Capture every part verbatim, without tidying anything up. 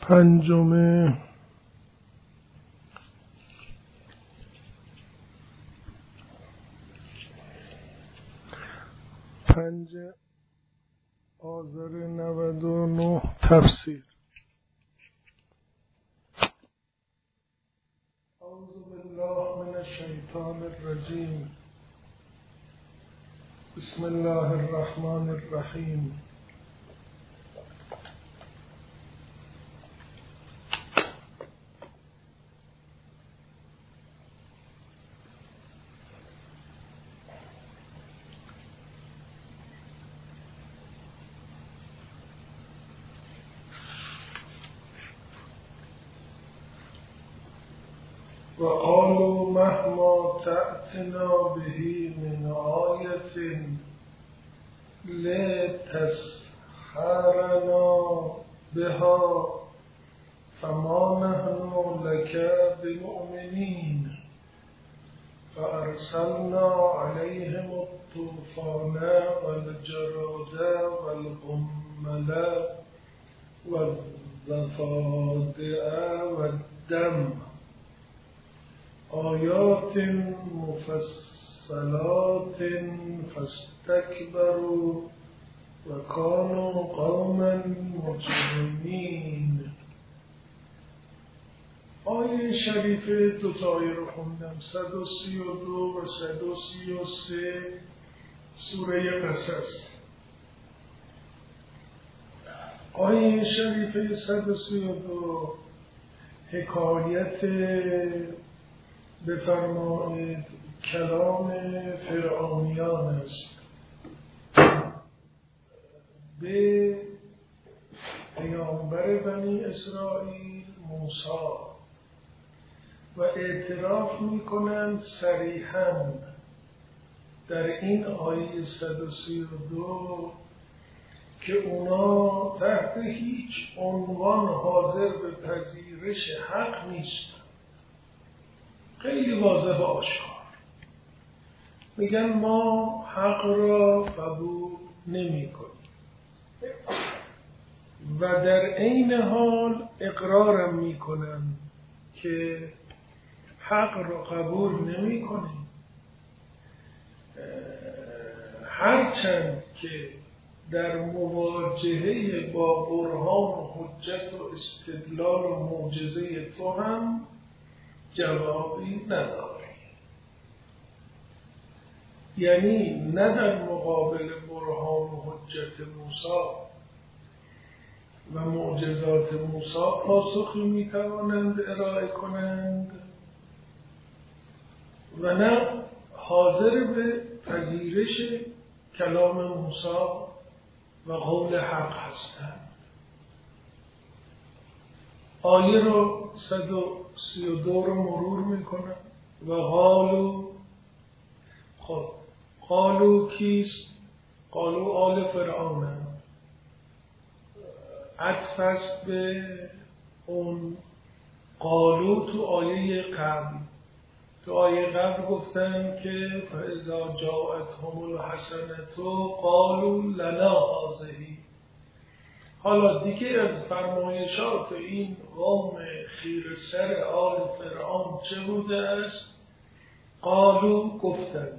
پنجم پنج آذر نود و نه تفسیر. اعوذ بالله من الشیطان الرجیم. بسم الله الرحمن الرحیم. وقالوا مهما تأتنا به من آية لتسحرنا بها فما نحن لك بمؤمنين فأرسلنا عليهم الطوفان والجراد والقمل والضفادع والدم آيات مفصلات فاستكبروا وكانوا قوما مجرمين. آیه شریفه دو تا آیه رو خوندم، صد و سی و دو و صد و سی و سه سوره قصص. آیه شریفه صد و سی و دو حکایت بفرمایید کلام فرعونیان است به پیامبر بنی اسرائیل موسی و اعتراف میکنند صریحاً در این آیه صد و سی و دو که اونا تحت هیچ عنوان حاضر به پذیرش حق نیست. خیلی واضح و آشکار میگن ما حق را قبول نمی کنیم و در عین حال اقرارم میکنن که حق را قبول نمی کنیم، هرچند که در مواجهه با برهان و حجت و استدلال و معجزه تو هم جوابی نداره. یعنی نه در مقابل برهان و حجت موسی و معجزات موسی پاسخی میتوانند ارائه کنند و نه حاضر به پذیرش کلام موسی و قول حق هستند. آیه رو صد و سی و دو رو مرور میکنم. و قالو، خب قالو کیست؟ قالو آل فرعون هم عطف است به اون قالو تو آیه قبل. تو آیه قبل گفتن که فاذا جاءتهم الحسنة قالوا لنا هذه. حالا دیگه از فرمایشات این قوم خیره سر آل فرعون چه بوده است؟ قالو گفتند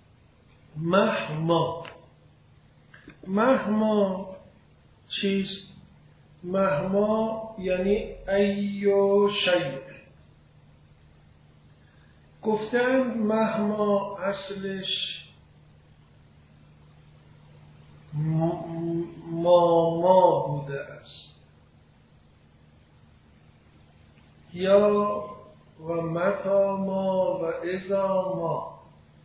مهما. مهما چیست؟ مهما یعنی ایو شیء. گفتند مهما اصلش ما ما بوده است یا و متا ما و اذا ما.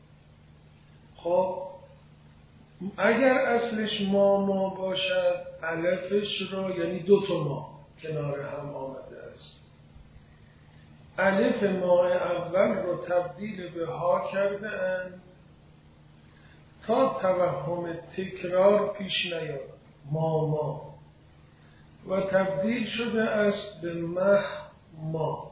خب اگر اصلش ما ما باشد الفش رو یعنی دو تا ما کنار هم آمده است. الف ما اول رو تبدیل به ها کرده اند تا توهم تکرار پیش نیاد. ما ما و تبدیل شده است به مه ما.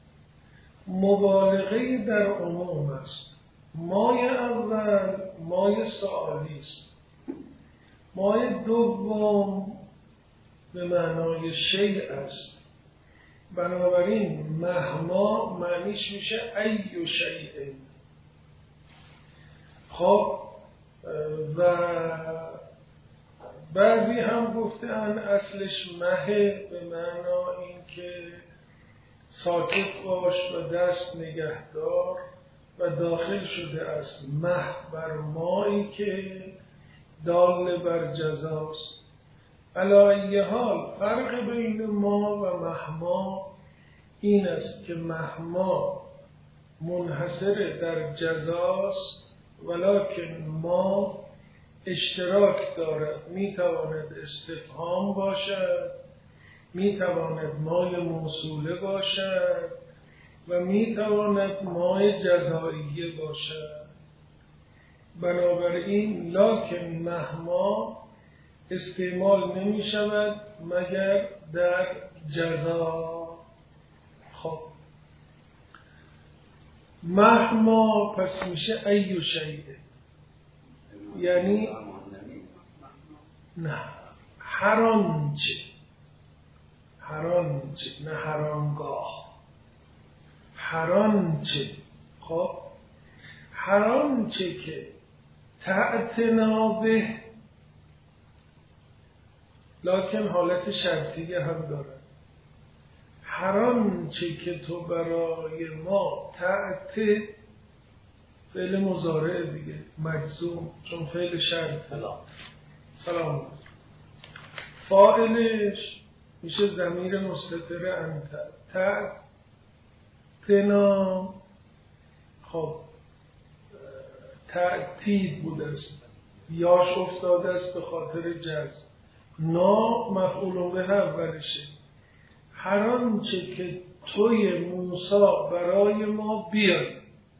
مبالغه در عموم است. مای اول مای سؤالی است. مای دوم به معنای شیء است بنابراین مهما معنیش میشه ای شیء. خب و بعضی هم گفتن اصلش مه به معنا این که ساکت باش و دست نگهدار و داخل شده است مه بر مایی که دال بر جزاست. علی ای حال فرق بین ما و مهما این است که مهما منحصر در جزاست ولکن ما اشتراک دارد، می تواند استفهام باشد، می تواند مای موصوله باشد و می تواند مای جزاییه باشد. بنابراین لکن مهما استعمال نمی شود مگر در جزا. خب مهما پس میشه ای شیء، یعنی نه هر آنچه، هر آنچه نه هر آنگاه، هر آنچه. خب هر آنچه که تعتنا به، لکن حالت شرطیه هم داره. هر آنچه که تو برای ما تعت، فعل مضارع دیگه مجزوم چون فعل شرط. سلام. فاعلش میشه ضمیر مستتر انت، تعتنا. خب تعتید بوده است، یاش افتاده است به خاطر جزم، نا مفعول به اولشه. هر آنچه که توی موسی برای ما بیاری،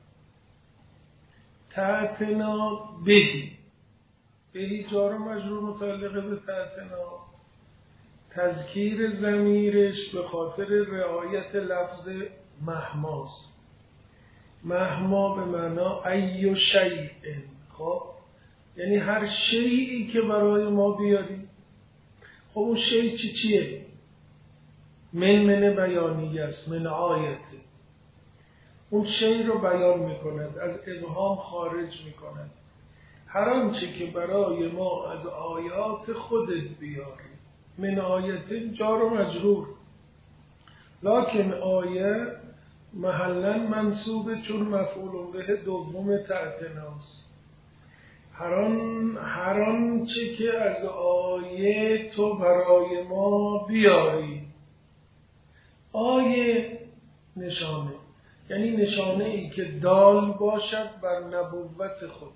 تعتنا بهی، بهی جار و مجرور متعلقه به تعتنا، تذکیر ضمیرش به خاطر رعایت لفظ مهماست. مهما به معنا ای شیء. خب یعنی هر شیئی که برای ما بیاری. خب اون شیء چی چیه؟ من من بیانیه است، من آیته. اون شیء رو بیان میکند، از ابهام خارج میکند. هر آنچه که برای ما از آیات خودت بیاری، من آیته جار و مجرور، لکن آیه محلا منصوبه چون مفعول به دوم تعتناست. هر آن هر آنچه که از آیه تو برای ما بیاری. آیه نشانه، یعنی نشانه ای که دال باشد بر نبوت خوده.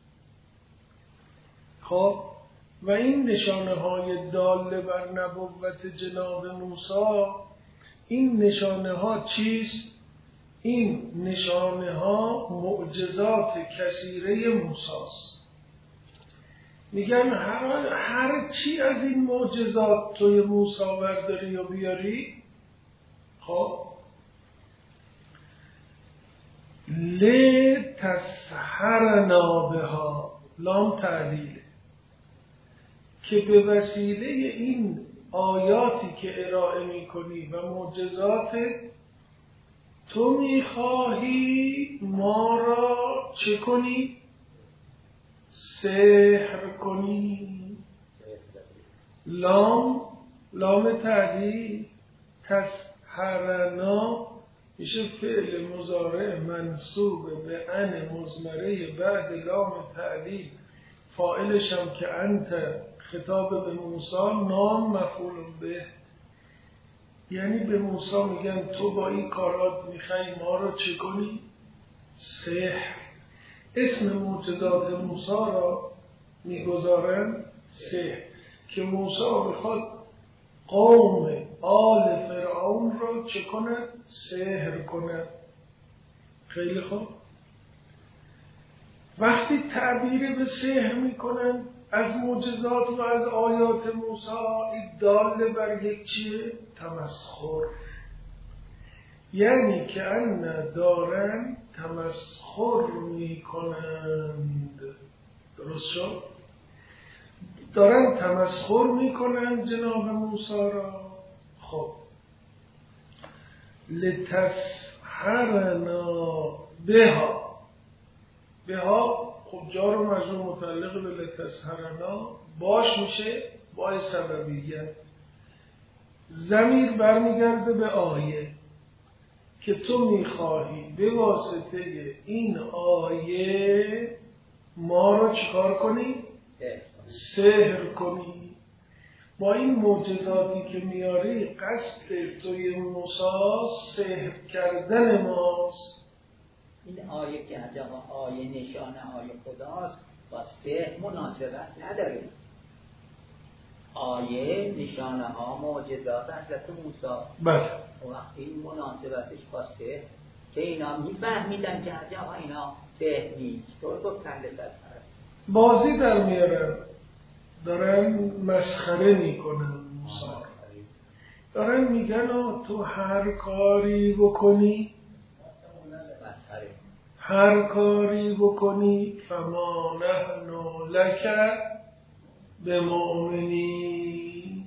خب و این نشانه های دال بر نبوت جناب موسی، این نشانه ها چیست؟ این نشانه ها معجزات کثیره موسی است. میگن هر, هر چی از این معجزات توی موسی برداری و بیاری. خب لتسحرنا بها، لام تعلیله، که به وسیله این آیاتی که ارائه میکنی و معجزات تو میخواهی ما را چه کنی؟ سحر کنی. لام لام تعلیل، تسحرنا میشه فعل مضارع منصوب به ان مضمره بعد لام تعلیل، فاعلش هم که انت خطاب به موسی، نام مفعول به. یعنی به موسی میگن تو با این کارات میخوای ما رو چه کنی؟ سحر. اسم معجزات موسی را میگذارن سحر، که موسی بخواد قوم آل فرعون را چه کند؟ سحر کند. خیلی خوب. وقتی تعبیر به سحر میکنن از معجزات و از آیات موسی، این دال بر یک چیه؟ تمسخر. یعنی که ان دارن تمسخر میکنند. درست شد؟ دارن تمسخر میکنند جناب موسی را. خب لتسحرنا بها. بها خب جار و مجرور متعلق به لتسحرنا باش میشه با سببیت. ضمیر برمیگرده به آیه که تو میخواهی به واسطه این آیه ما رو چیکار کنی؟ سحر کنی. با این معجزاتی که میاری قصد توی موسی سحر کردن ماست. این آیه که عجبا آیه نشانه آیه خداست با سحر مناسبت نداره. آیه نشانه ها معجزات حضرت موسی. بله. وقتی این مناسبتش با سحر که اینا میفهمیدن که عجبا اینا سحر نیست. طور گفتن لذت بازی در میارن، دارن مسخره میکنن موسی، دارن میگن تو هر کاری بکنی مسخره هر کاری بکنی فما نحن لک بمؤمنین.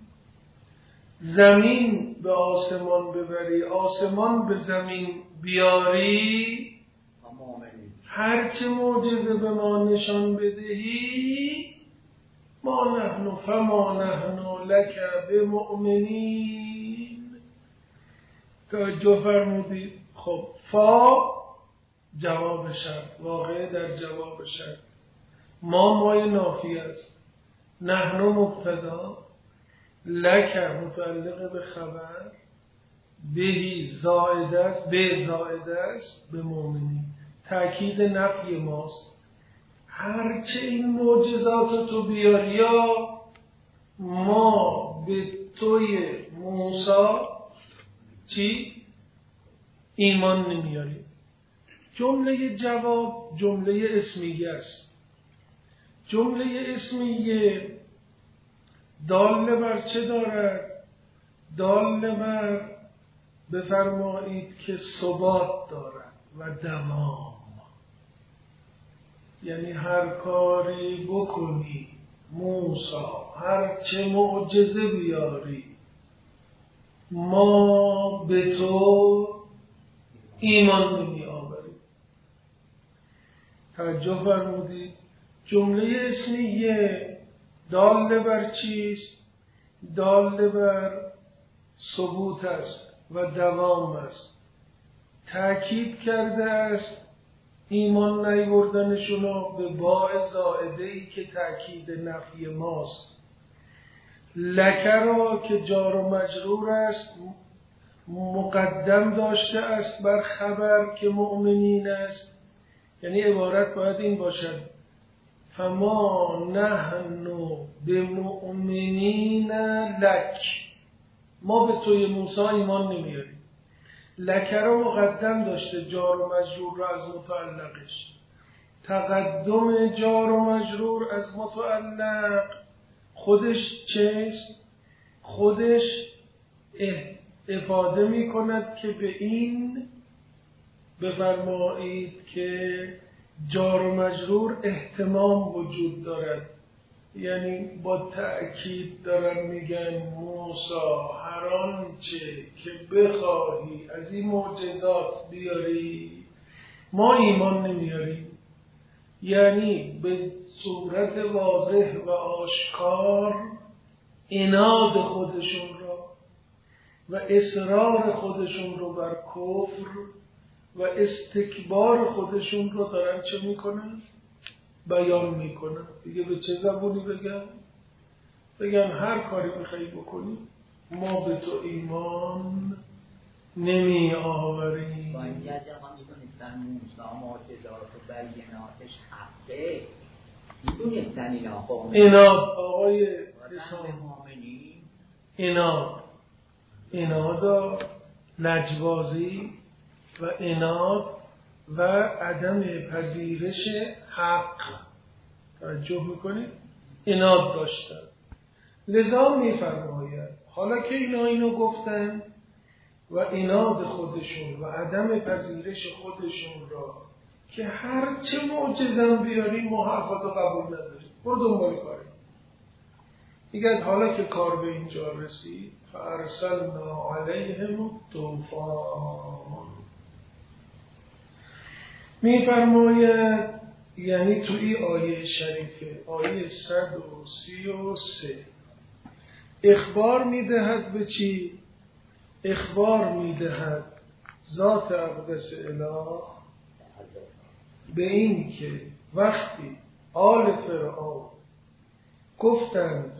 زمین به آسمان ببری، آسمان به زمین بیاری، هرچه معجزه به ما نشان بدهی ما نحن فما نحن لک بمؤمنین. توجه فرمودید. خب فا جواب شرط، واقع در جواب شرط. ما مای نافی است، نحن مبتدا، لک متعلق به خبر، بهی زائد است، به زائد است به مؤمنین، تأکید نفی ماست. هرچه این معجزات تو بیاری یا ما به توی موسی چی؟ ایمان نمیاریم. جمله جواب جمله اسمیه است. جمله اسمیه دال بر چه دارد؟ دال بر بفرمایید که ثبات دارد و دوام. یعنی هر کاری بکنی موسی، هر چه معجزه بیاری ما به تو ایمان نمی آوریم. توجه فرمودید. جمله اسمیه دال بر چیست؟ دال بر ثبوت است و دوام است. تأکید کرده است ایمان نیاوردنشون به باء زائده ای که تأکید نفی ماست. لک را که جار و مجرور است مقدم داشته است بر خبر که مؤمنین است. یعنی عبارت باید این باشد فما نحن بمؤمنین لک، ما به توی موسی ایمان نمیاریم. لک را مقدم داشته جار و مجرور را از متعلقش. تقدم جار و مجرور از متعلق خودش چیست؟ خودش افاده می کند که به این بفرمایید که جار و مجرور احتمام وجود دارد. یعنی با تأکید دارن میگن موسی هر آنچه که بخواهی از این معجزات بیاری ما ایمان نمیاریم. یعنی به صورت واضح و آشکار عناد خودشون را و اصرار خودشون رو بر کفر و استکبار خودشون رو دارن چه میکنن؟ بیان میکنن. دیگه به چه زبونی بگن؟ بگن هر کاری میخوایی بکنی ما به تو ایمان نمی آوریم. با این یه جمع میدونستن موسی معجزات و بیناتش حقه، میدونستن اینا قومه ایناد آقای اسلام ایناد اینادا لجبازی و ایناد و عدم پذیرش حق توجه میکنید ایناد داشتن. لذا میفرماید حالا که اینا اینو گفتن و ایناد خودشون و عدم پذیرش خودشون را که هر چه معجزه بیاری ما حرفاتو قبول نداریم برو دنبال کاری. میگن حالا که کار به اینجا رسید فارسلنا علیهم الطوفان. میفرماید یعنی توی آیه شریفه آیه صد و سی و سه اخبار میدهد به چی؟ اخبار میدهد ذات اقدس اله به این که وقتی آل فرعون گفتند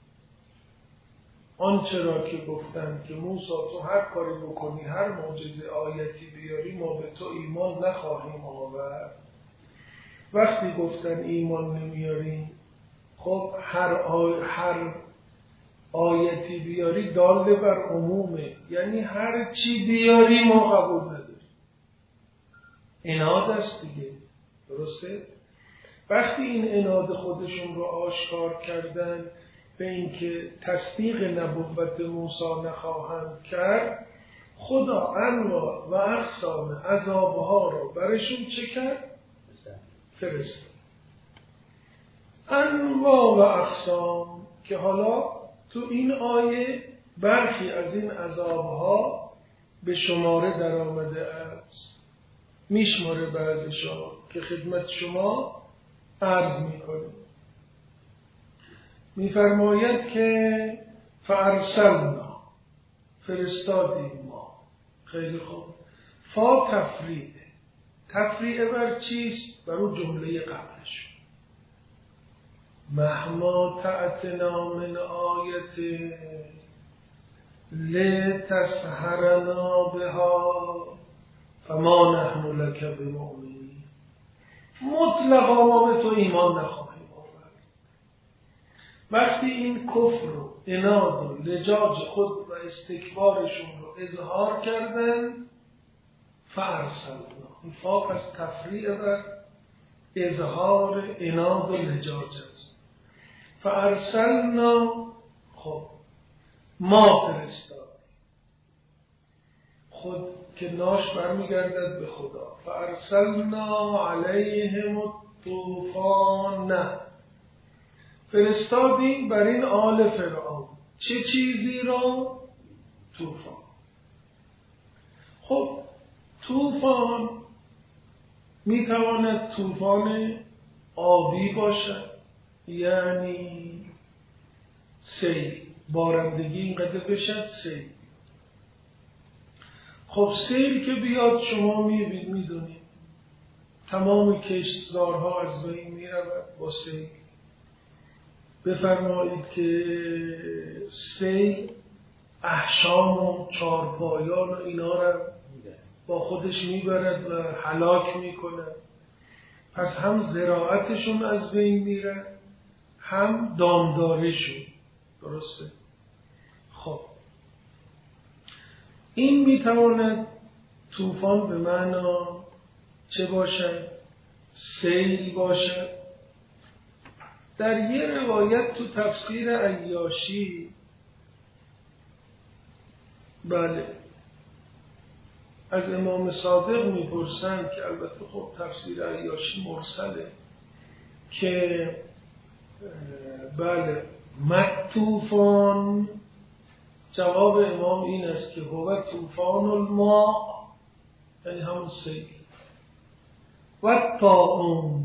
آنچه را که گفتند که موسی تو هر کاری بکنی هر معجزه آیتی بیاری ما به تو ایمان نخواهیم آورد. وقتی گفتن ایمان نمیاریم خب هر آی... هر آیتی بیاری داله بر عمومه، یعنی هر چی بیاری ما قبول نداریم. عناد است دیگه، درسته؟ وقتی این عناد خودشون رو آشکار کردن به اینکه تصدیق نبوت موسی نخواهند کرد، خدا انواع و اقسام عذابها رو برشون چه کرد؟ فرستاد. انواع و اقسام که حالا تو این آیه برخی از این عذابها به شماره در آمده است. میشماره بعضیشان که خدمت شما عرض میکنیم. میفرماید که فارسلنا فرستادیم ما. خیلی خوب. فا تفریعه. تفریعه بر چیست؟ بر اون جمله قبلش. مهما تأتنا من آیت لتسحرنا بها فما نحن لک بمؤمنین. مطلقا ما به تو ایمان نخواهیم آورد. وقتی این کفر و عناد و لجاج خود و استکبارشون رو اظهار کردن فارسلنا. این فا پس تفریع بر اظهار عناد و لجاج است. فارسلنا، خب ما فرستاد، خود که ناش برمیگردد به خدا. فارسلنا علیهم الطوفان، نه فرستادیم بر این آل فرعون. چه چیزی را؟ طوفان. خب طوفان میتواند طوفان آبی باشد، یعنی سیل، بارندگی اینقدر بشد سیل. خب سیل که بیاد شما میبینید میدونید تمام کشتزارها از بین میرود با سیل. بفرمایید که سیل احشام و چارپایان و اینا را با خودش میبرد و هلاک میکنه. پس هم زراعتشون از بین میره هم دامداریشون، درسته؟ خب این میتواند طوفان به معنا چه باشد؟ سیل باشد. در یه روایت تو تفسیر عیاشی، بله، از امام صادق میپرسند که البته خب تفسیر عیاشی مرسله، که بله مطوفان، جواب امام این است که هو طوفان الماء، یعنی همون سیل، و طاعون.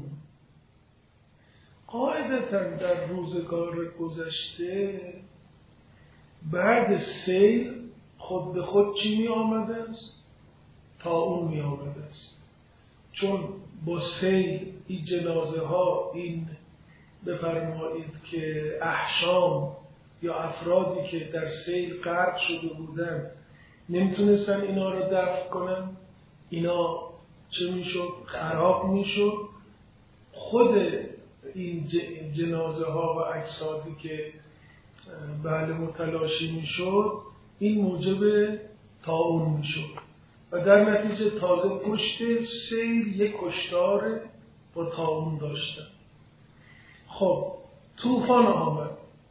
قاعدتا در روزگار گذشته بعد سیل خود به خود چی می آمده است؟ طاعون می آمده است. چون با سیل این جنازه ها، این بفرمایید که احشام یا افرادی که در سیل غرق شده بودن نمیتونستن اینا رو دفن کنن، اینا چه میشد؟ خراب میشد. خود این جنازه ها و اجسادی که بله متلاشی میشد این موجب طاعون میشد و در نتیجه تازه پشت سیل یک کشتار با طاعون داشتن. خب طوفان آمد.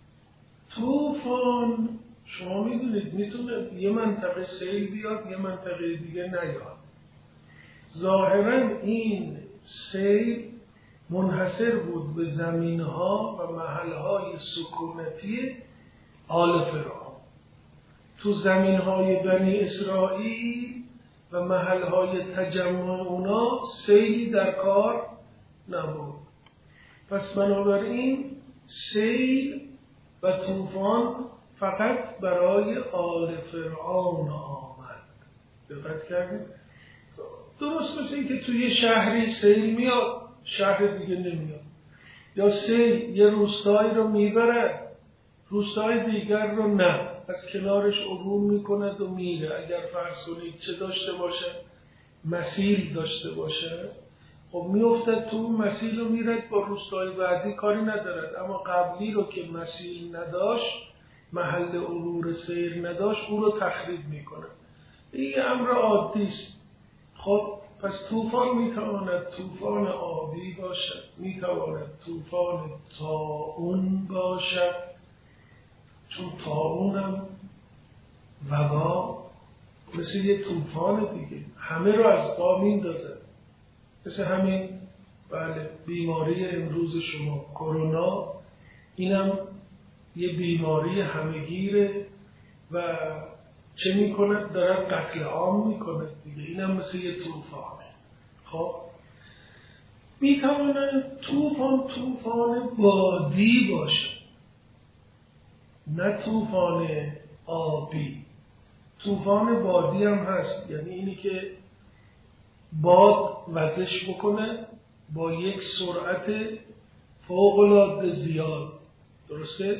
طوفان شما میدونید میتونه یه منطقه سیل بیاد یه منطقه دیگه نیاد. ظاهرا این سیل منحصر بود به زمینها و محلهای سکونتی آل فرعون. تو زمینهای بنی اسرائیل و محلهای تجمع اونا سیلی در کار نبود. پس بنابراین سیل و طوفان فقط برای آل فرعون آمد. دقت کردید؟ درست مثل این که توی شهری سیل میاد، شهر دیگه نمیاد. یا سیل یه روستایی رو میبره، روستای دیگر رو نه، از کنارش عبور میکند و میره. اگر فرض کنید چه داشته باشه؟ مسیل داشته باشه، خب میافتد تو مسیل رو میرد، با روستای بعدی کاری ندارد. اما قبلی رو که مسیل نداشت، محل عبور سیر نداشت، او رو تخریب میکنه. این امر عادی است. خب پس طوفان میتواند طوفان آبی باشد، میتواند طوفان طاعون باشد، چون طاعون هم وبا مثل یه طوفان دیگه، همه رو از پا میندازه. مثل همین بله بیماری امروز شما کرونا، اینم یه بیماری همهگیره و چه میکنه؟ داره قتل عام میکنه دیگه. اینم مثل یه طوفانه. خب میتونه طوفان طوفان بادی باشه، نه طوفان آبی. طوفان بادی هم هست، یعنی اینی که باد وزش بکنه با یک سرعت فوق العاده زیاد. درسته؟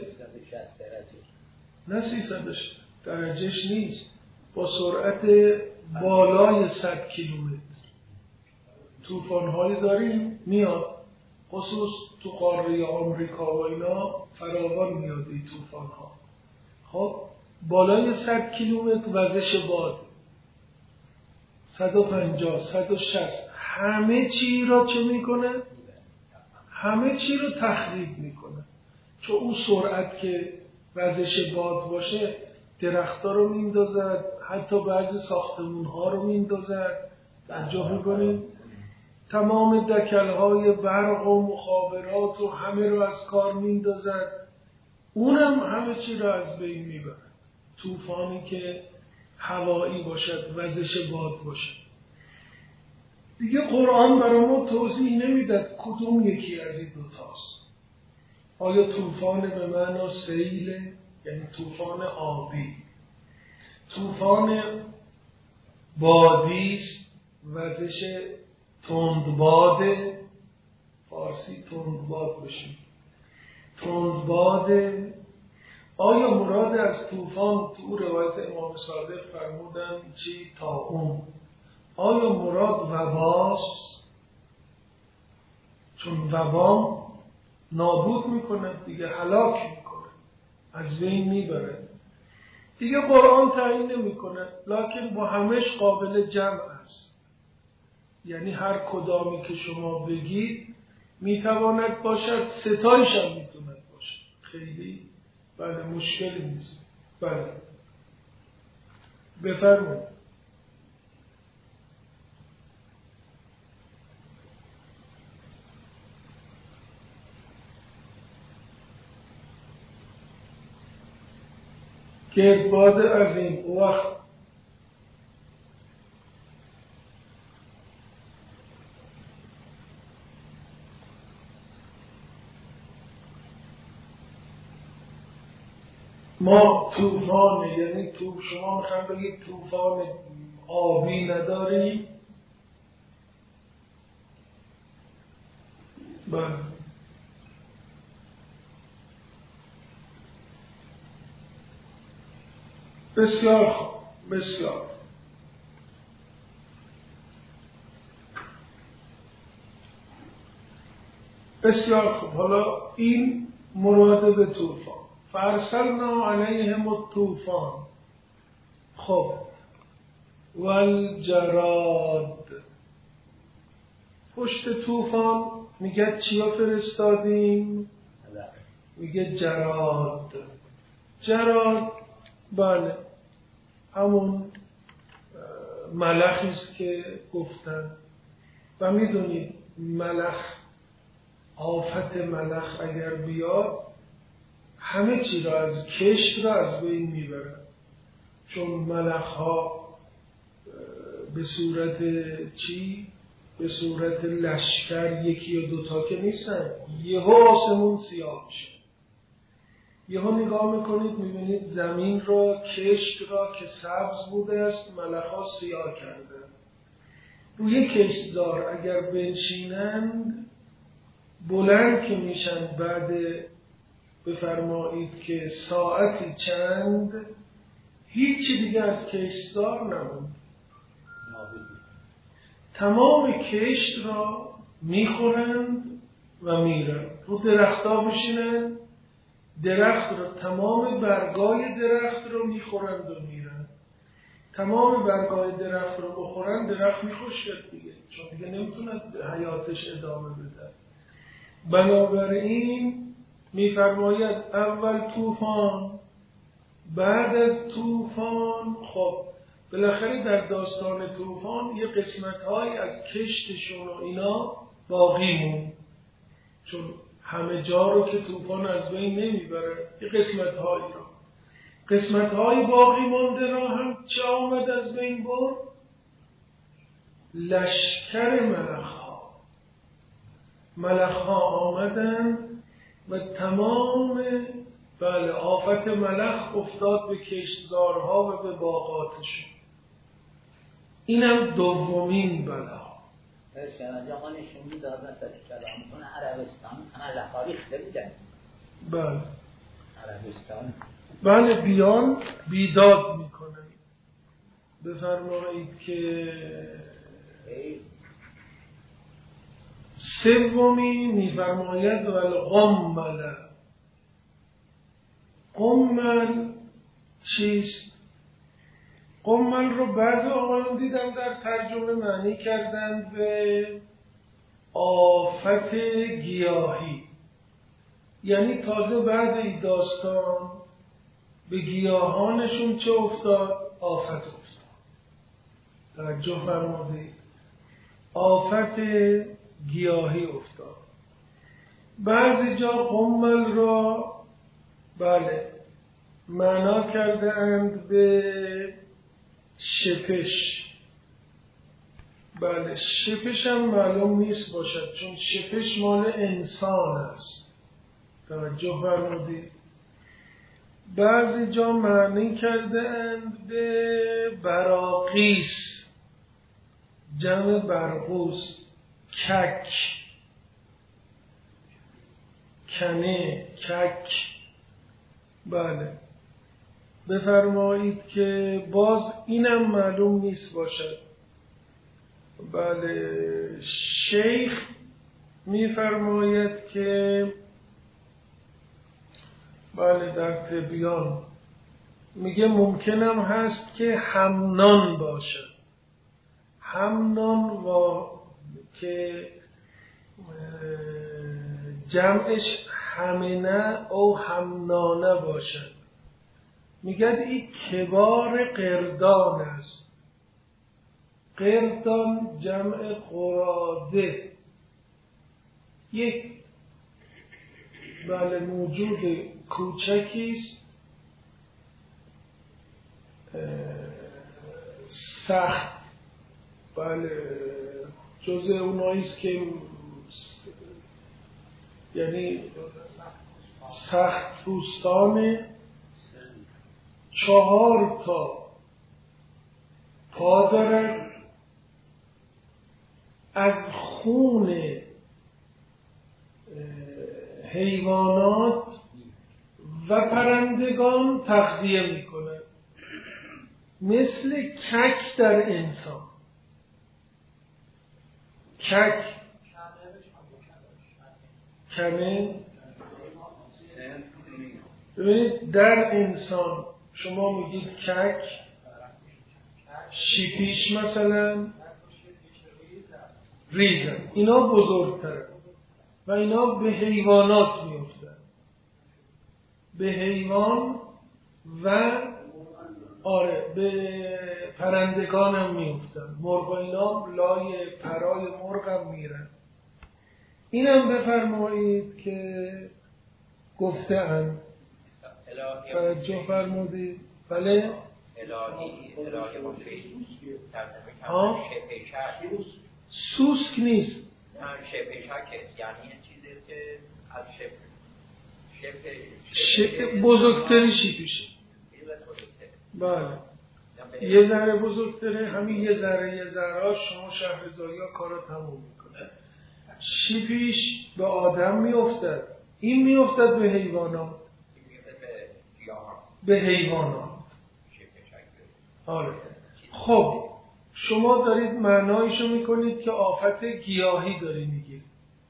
نه سیصد درجهش نیست، با سرعت بالای صد کیلومتر. طوفان‌هایی داریم میاد، خصوص تو قاره آمریکا و اینا فراوان میاد این طوفان‌ها. خب بالای صد کیلومتر وزش باد، صد و پنجاه، صد و شصت، همه چی را چه میکنه؟ همه چی رو تخریب میکنه. چون اون سرعت که وزش باد باشه درخت‌ها رو میندازد، حتی بعضی ساختمون‌ها رو میندازد. توجه میکنید؟ تمام دکل‌های برق و مخابرات و همه رو از کار میندازد. اونم همه چی رو از بین میبرد. طوفانی که هوایی باشد، وزش باد باشد. دیگه قرآن برای ما توضیح نمیداد کدوم یکی از این دوتاست. آیا طوفان به معنی سیل، یعنی طوفان آبی، طوفان بادی است، وزش تندباد، فارسی تندباد بشه، تندباد. آیا مراد از طوفان تو روایت امام صادق فرمودن چی؟ طاعون. آیا مراد وباست؟ چون وبا نابود میکنه دیگه، هلاک میکنه، از بین میبره دیگه. قرآن تعیین نمیکنه، لکن با همش قابل جمع است. یعنی هر کدامی که شما بگید میتواند باشد، ستایش هم میتواند باشد. خیلی بله مشکلی نیست. بله بفرمایید. گردباد عظیم او وقت ما طوفان، یعنی تو شما میخوایم بگید طوفان آبی نداری؟ بله بسیار خوب، بسیار بسیار خوب. حالا این مراد به طوفان. فارسلنا علیهم الطوفان. خب والجراد، پشت طوفان میگه چیا فرستادیم؟ میگه جراد. جراد بله همون ملخی است که گفتن. و میدونید ملخ آفت ملخ اگر بیاد همه چی را از کشت را از بین میبرن، چون ملخ ها به صورت چی؟ به صورت لشکر یکی و دوتا که نیستن، یهو آسمون سیاه میشه. یهو نگاه میکنید میبینید زمین را، کشت را که سبز بوده است ملخ ها سیاه کرده. روی کشتزار اگر بنشینند بلند که میشن بعد بفرمایید که ساعتی چند هیچی دیگه از کشتزار نموند، تمام کشت را میخورند و میرن. رو درخت‌ها بشینن، درخت را تمام برگای درخت رو میخورند و میرن. تمام برگای درخت رو بخورن درخت میخشکد دیگه، چون دیگه نمیتونه حیاتش ادامه بده. بنابراین میفرماید اول طوفان، بعد از طوفان خب بالاخره در داستان طوفان یه قسمت‌های از کشتشون و اینا باقی مون، چون همه جا رو که طوفان از بین نمیبره، یه قسمت‌هایی رو قسمت‌های باقی مونده را هم چه آمد از بین برد؟ لشکر ملخ‌ها. ملخ‌ها آمدن و تمام بله آفت ملخ افتاد به کشتزارها و به باغاتشون. اینم دومین بلا. ارشد آقا نشون میداد مثلا کلام کنه عربستان ملخ‌ها ریخته بودن. بله. عربستان. بله بیان بیداد میکنن. بفرمایید که سومی میفرماید والقمل. قمل چیست؟ قمل رو بعضی آقایان دیدم در ترجمه معنی کردن به آفت گیاهی، یعنی تازه بعد این داستان به گیاهانشون چه افتاد؟ آفت افتاد. توجه فرمودید؟ آفت گیاهی افتاد. بعضی جا قمل را بله معنا کرده اند به شپش. بله شپش هم معلوم نیست باشد، چون شپش مال انسان است. توجه فرمودید؟ بعضی جا معنی کرده اند به براقیس، جمع برقوس، کک، کنه، کک. بله بفرمایید که باز اینم معلوم نیست باشد. بله شیخ میفرماید که بله در تبیان میگه ممکنم هست که همنان باشد. همنان و که جمعش همنه او همنانه باشد. میگه این کبار قردان است. قردان جمع قراده، یک بله موجود کوچکیست، سخت بله جزء اوناییست که یعنی سخت پوستان، چهار تا پا دارد، از خون حیوانات و پرندگان تغذیه میکنه، مثل کک در انسان. کک کنه ببینید در انسان شما میگید کک، شیپیش مثلا ریزن، اینا بزرگتره و اینا به حیوانات میفتن، به حیوان و آره به پرندگان هم میفتن. مرغ اینا لای پرای مرغ هم میرن. اینم بفرمایید که گفته‌اند. توجه فرمودید؟ بله؟ الهی الهی با فیلم ترجمه ها؟ شبه شک سوسک نیست. نه شبه شک یعنی این چیزی که از شبه شبه بزرگتری شیپیشه. بله یه ذره بزرگتره، همین یه ذره یه ذره شما شهرزاری ها کارا تموم میکنه. شیپیش به آدم میافتد، این میافتد به حیوانات، به حیوانات. آره. خب شما دارید معنایشو میکنید که آفت گیاهی داری میگید.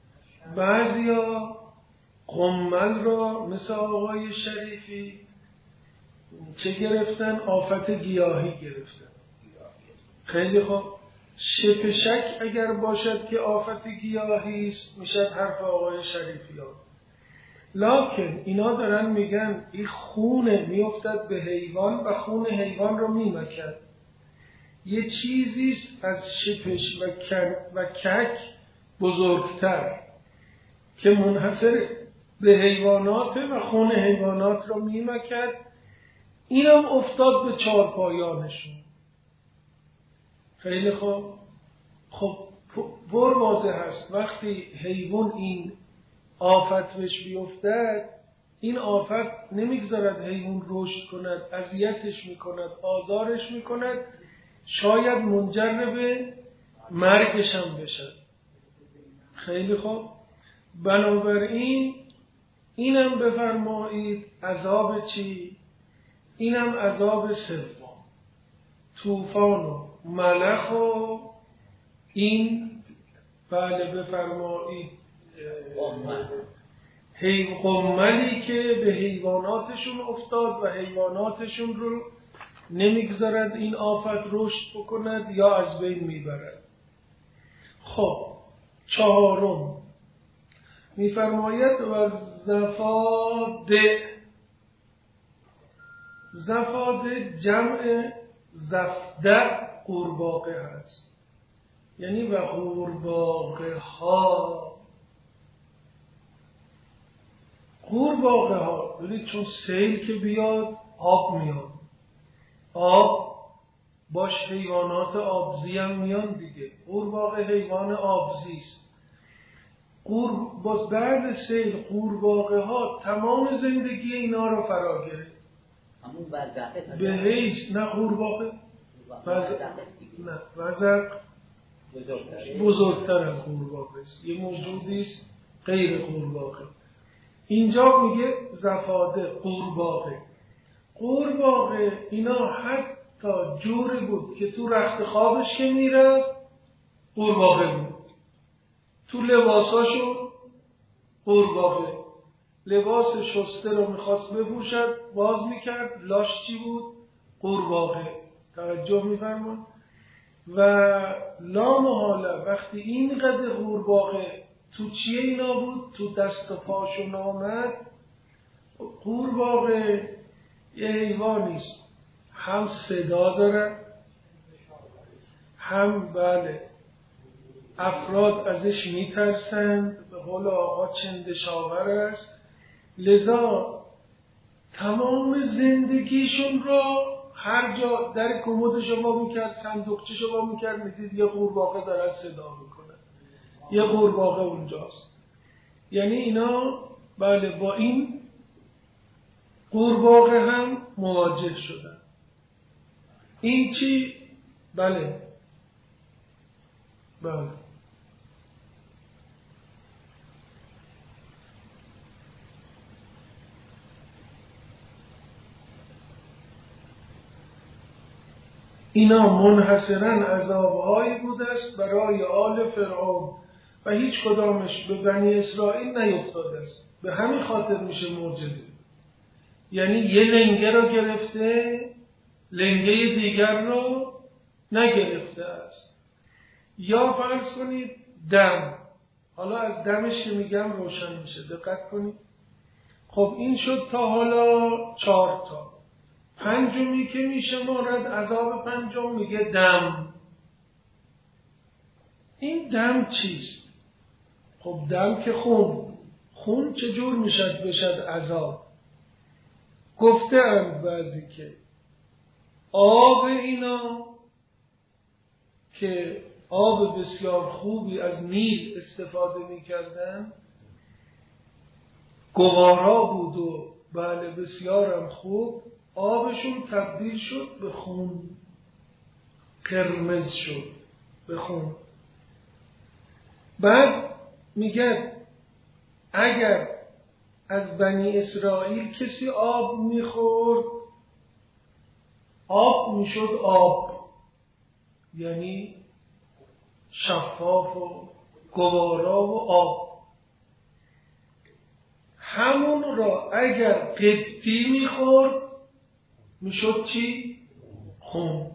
بعضیا قمل را مثل آقای شریفی چه گرفتن؟ آفت گیاهی گرفتن. خیلی خوب. شپشک اگر باشد که آفت گیاهی است میشد حرف آقای شریفی ها. لکن اینا دارن میگن این خونه میافتد به حیوان و خون حیوان رو میمکد. یه چیزیست از شپش و, و کک بزرگتر که منحصر به حیوانات و خون حیوانات رو میمکد. اینم افتاد به چارپایانشون. خیلی خوب. خب پر واضح هست وقتی حیوان این آفت بهش بیفتد، این آفت نمیگذارد حیوان رشد کند، اذیتش میکند، آزارش میکند، شاید منجر به مرگش هم بشد. خیلی خوب. بنابراین اینم بفرمایید عذاب چی؟ اینم عذاب سوم. طوفان و ملخ و این بله بفرمایید حیو قملی که به حیواناتشون افتاد و حیواناتشون رو نمیگذارد این آفت رشد بکند یا از بین میبرد. خب چهارم میفرماید و زفاده. زفاده جمع زفده قورباغه هست، یعنی و قورباغه ها. قورباغه ها یعنی چون سیل که بیاد آب میاد، آب باش حیوانات آبزی هم میان دیگه. قورباغه حیوان آبزی است. قور باز بعد سیل قورباغه ها تمام زندگی اینا رو فرا گرفت. همون وزغه به هیچ نه قورباغه وزغ نه وزغ بزرگتر از قورباغه است، یه موجودی است غیر قورباغه. اینجا میگه زفاده قورباغه. قورباغه اینا حتی جوری بود که تو رخت خوابش که میره قورباغه بود، تو لباساشون قورباغه. لباس شسته رو میخواست بپوشد باز میکرد، لاش چی بود؟ قورباغه. توجه میفرمون. و لا محاله وقتی اینقدر قورباغه تو چیه اینا بود؟ تو دست و پاشون آمد. قورباغه یه حیوانیست، هم صدا داره، هم بله افراد ازش میترسند، به قول آقا چندشاور است. لذا تمام زندگیشون رو هر جا در کمدش رو با میکرد، صندوقچش رو با میکرد، میدید یه قورباغه دارد صدا میکنه، یه قورباغه اونجاست. یعنی اینا بله با این قورباغه هم مواجه شدن. این چی؟ بله بله اینا منحصراً عذابهایی بوده است برای آل فرعون و هیچ کدامش به بنی اسرائیل نیفتاده است. به همین خاطر میشه معجزه. یعنی یه لنگه رو گرفته، لنگه دیگر رو نگرفته است. یا فرض کنید دم، حالا از دمش که میگم روشن میشه، دقت کنید. خب این شد تا حالا چهار تا. پنجمی که میشه مورد عذاب پنجم میگه دم. این دم چیست؟ خب دم که خون، خون چجور میشد بشد عذاب؟ گفته اند بعضی که آب اینا که آب بسیار خوبی از نیل استفاده میکردن، گوارا بود و بله بسیارم خوب، آبشون تبدیل شد به خون، قرمز شد به خون. بعد میگه اگر از بنی اسرائیل کسی آب میخورد، آب میشد آب، یعنی شفاف و گوارا و آب. همون را اگر قبطی میخورد میشد چی؟ خون.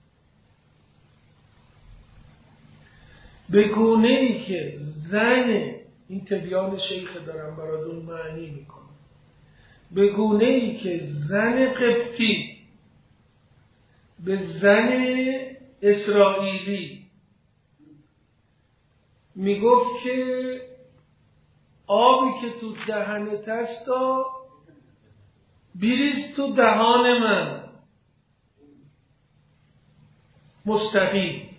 به گونه ای که زن، این تبیان شیخ دارم براتون معنی میکنم، به گونه ای که زن قبطی به زن اسرائیلی میگفت که آبی که تو دهنت هست بریز تو دهان من مستقیم.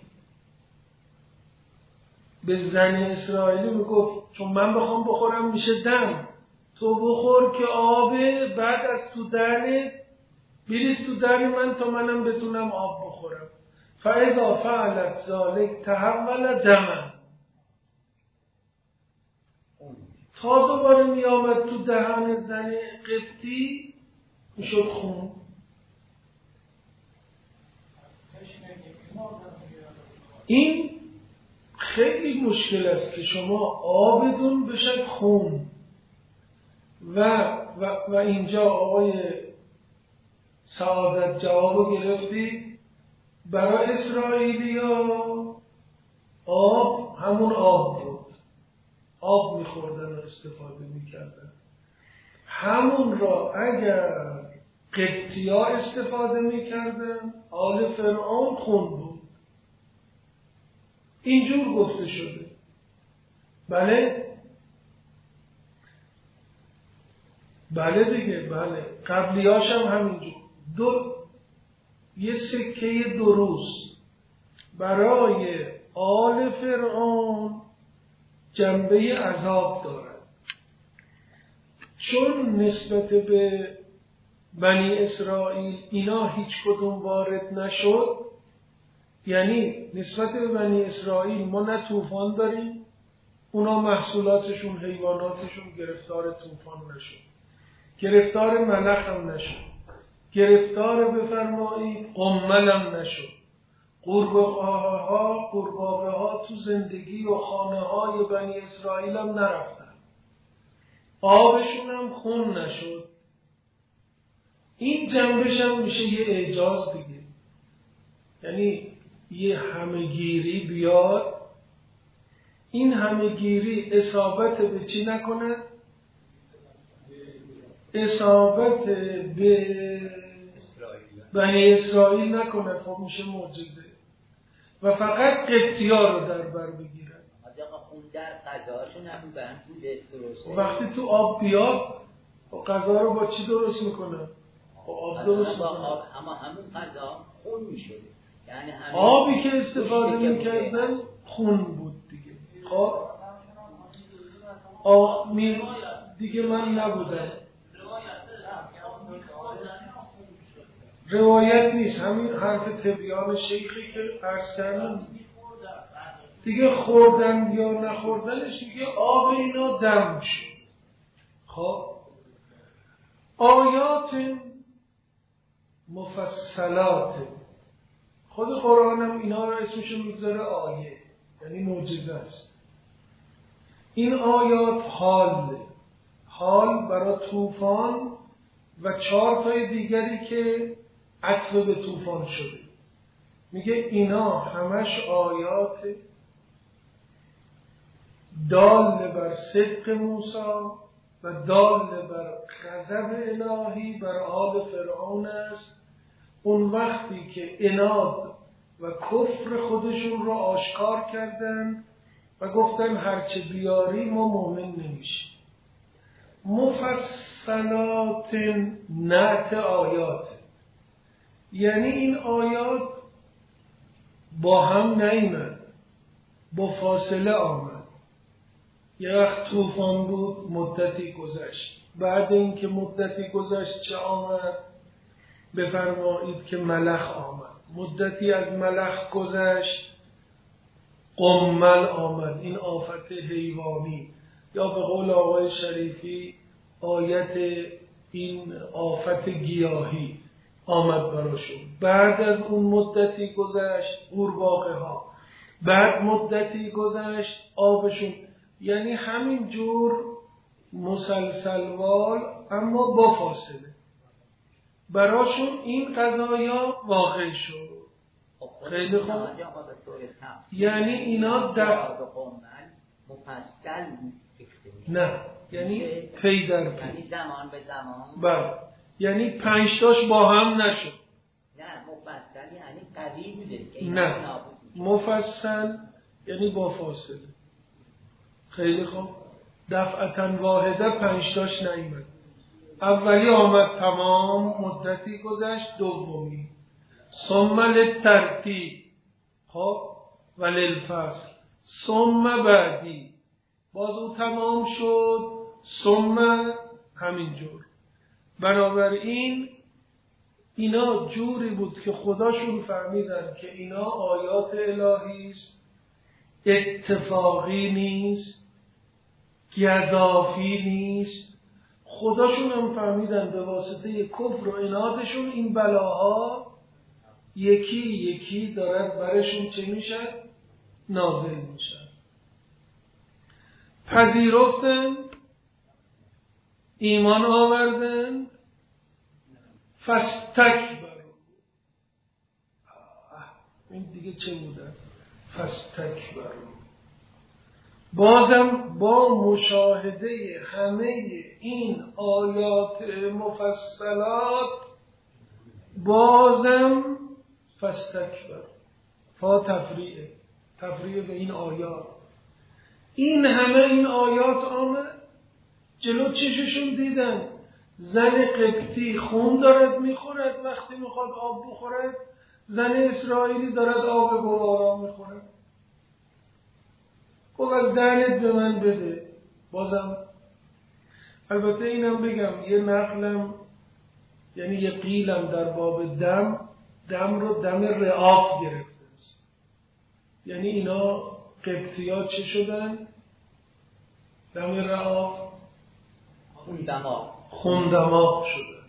به زن اسرائیلی میگفت چون من بخوام بخورم میشه دم، تو بخور که آبه، بعد از تو دهنت بریز تو دهن من تا منم بتونم آب بخورم. فاذا فعلت ذلک تحول دما، تا دوباره می آمد تو دهن زن قبطی میشد خون. این خیلی مشکل است که شما آبتون بشد خون. و, و, و اینجا آقای سعادت جوابو گرفتی، برای اسرائیلی ها آب همون آب بود، آب میخوردن و استفاده میکردن. همون را اگر قبطی ها استفاده میکردن، آل فرعون خون بود. اینجور گفته شده. بله بله دیگه، بله قبلیاش هم همینجور. دو یه سکه درست برای آل فرعون جنبه عذاب دارد، چون نسبت به بنی اسرائیل اینا هیچ کدوم وارد نشد. یعنی نسبت به بنی اسرائیل ما نه طوفان داریم، اونا محصولاتشون، حیواناتشون گرفتار طوفان نشد، گرفتار ملخ هم نشد، گرفتار بفرمایید قمل هم نشد. قورباغه ها قورباغه ها تو زندگی و خانه های بنی اسرائیل هم نرفتن، آبشون هم خون نشد. این جنبش هم میشه یه اعجاز دیگه، یعنی یه همه‌گیری بیاد، این همه‌گیری اصابت به چی نکنه؟ اصابت به بنی اسرائیل نکنه. خب میشه معجزه و فقط قبطی‌ها رو در بر بگیرن. آقا خون در غذاشون هم بند بوده درسته. وقتی تو آب بیاد غذا رو با چی درست میکنه؟ با آب درست میکنه. اما همون غذا خون میشه، یعنی آبی که استفاده میکردن خون بود دیگه. خب آب می دیگه من نبودم، روایت نیست، همین حرف تبیان شیخی که عرض کردم دیگه. خوردن یا نخوردنش میگه آب اینا دم شد. خب آیات مفصلات، خود قرآن هم اینا رو اسمشو میذاره آیه، یعنی معجزه است. این آیات حال حال برای طوفان و چهار تای دیگری که عطف به طوفان شده. میگه اینا همش آیات دال بر صدق موسی و دال بر غضب الهی بر آل فرعون است. اون وقتی که عناد و کفر خودشون رو آشکار کردن، و گفتن هرچه بیاری ما مؤمن نمیشیم. مفصلات نعت آیات، یعنی این آیات با هم نیامد، با فاصله آمد. یه وقت طوفان بود، مدتی گذشت، بعد اینکه مدتی گذشت چه آمد؟ بفرمایید که ملخ آمد، مدتی از ملخ گذشت، قمل آمد، این آفت حیوانی، یا به قول آقای شریفی آیت این آفت گیاهی آمد براشون. بعد از اون مدتی گذشت قورباغه ها، بعد مدتی گذشت آبشون، یعنی همین جور مسلسلوار اما با فاصله براشون این قضایا واقع شد. خیلی خوب. یعنی اینا در مفصل نه، یعنی پی در پی، یعنی زمان به زمان. بله، یعنی پنج تاش با هم نشد. نه مفصل یعنی قوی بوده. نه مفصل یعنی با فاصله. خیلی خوب. دفعتاً واحده پنج تاش نیامد. اولی آمد تمام، مدتی گذشت، دومی ثم للترتیب، خب وللفصل، ثم بعدی باز او تمام شد، ثم همینجور. بنابراین اینا جوری بود که خداشون فهمیدن که اینا آیات الهی است، اتفاقی نیست، گزافی نیست. خداشون هم فهمیدن به واسطه کفر و عنادشون این بلاها یکی یکی دارد برشون چه میشن؟ نازل میشن. پذیرفتن، ایمان آوردن، فاستکبروا. این دیگه چه بودن؟ فاستکبروا. بازم با مشاهده همه این آیات مفصلات بازم فاستکبر، فا تفریعه، تفریع به این آیات. این همه این آیات آمد جلو چششون، دیدن زن قبطی خون دارد میخورد وقتی میخواد آب بخورد، زن اسرائیلی دارد آب گوارا میخورد. خب از دهنت به من بده. بازم البته اینم بگم یه نقلم، یعنی یه قیلم در باب دم، دم رو دم رعاف گرفته است. یعنی اینا قبطی‌ها چه شدن؟ دم رعاف خوندماغ خوندماغ شدن.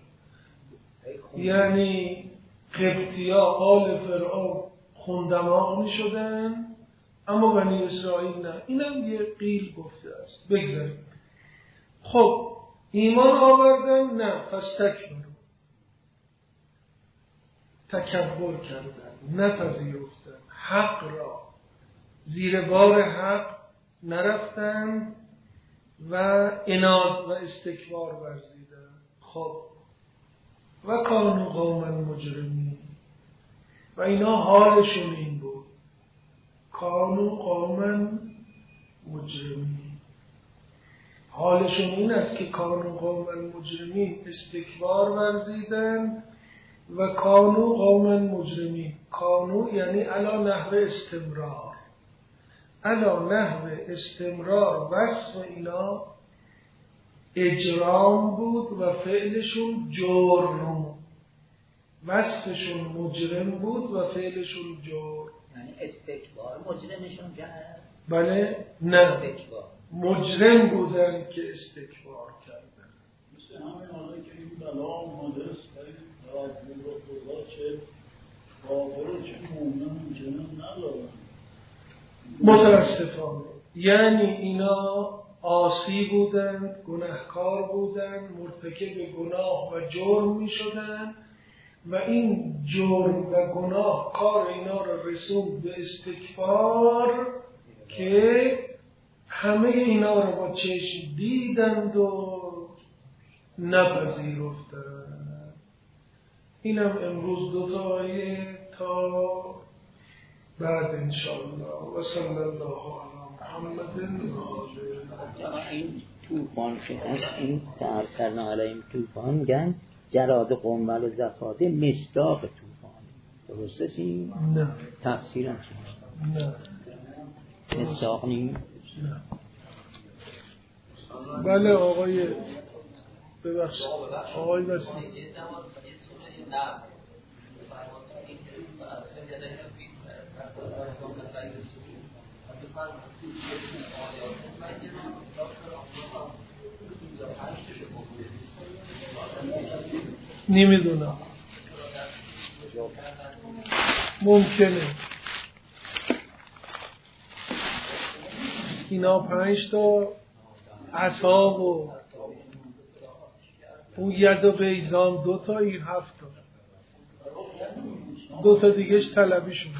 یعنی قبطی‌ها آل فرعون خوندماغ می شدن، اما بنی اسرائیل نه. اینم یه قیل گفته است. بگذاریم. خب ایمان آوردن؟ نه، فاستکبروا، تکبر کردن، نپذیرفتن حق را، زیر بار حق نرفتن و عناد و استکبار ورزیدن. خب و کانوا قوما مجرمین، و اینا حالشون این بود، کانوا قوما مجرمین. حالشون این است که کانوا قوما مجرمین، استکبار ورزیدن و کانوا قوما مجرمین. کانوا یعنی علی نحو استمرار، علی نحو استمرار. وصف اینا اجرام بود و فعلشون جرم. وصفشون مجرم بود و فعلشون جرم. یعنی استکبار مجرمشون کرد؟ بله نه، استکبار مجرم بودن که استکبار کردن. مثل همین حالا که این بلا آماده است برای رازمون رو خدا چه کافر و چه مومن جنم ندارن. متاسفانه یعنی اینا عاصی بودند، گناهکار بودند، مرتکب گناه و جرم می شدند و این جرم و گناه کار اینا را رسوند به استکبار که همه اینا را با چشم دیدند و نپذیرفتند. اینم امروز دو تا آیه تا بعد انشاءالله. و صلی الله علیه این طوفان که هست، این فارسلنا علیهم طوفان میگن جراد قنبل زفاده مصداق طوفان. درسته این؟ نه. تفسیرم چیه؟ نه. مصداق نیم؟ نه. بله آقای ببخش آقای بسی نمیدونم، ممکنه اینا پنج تا عصا و اون ید و بیزام دو تا، این هفت تا، دو تا دیگهش طلبی شونه.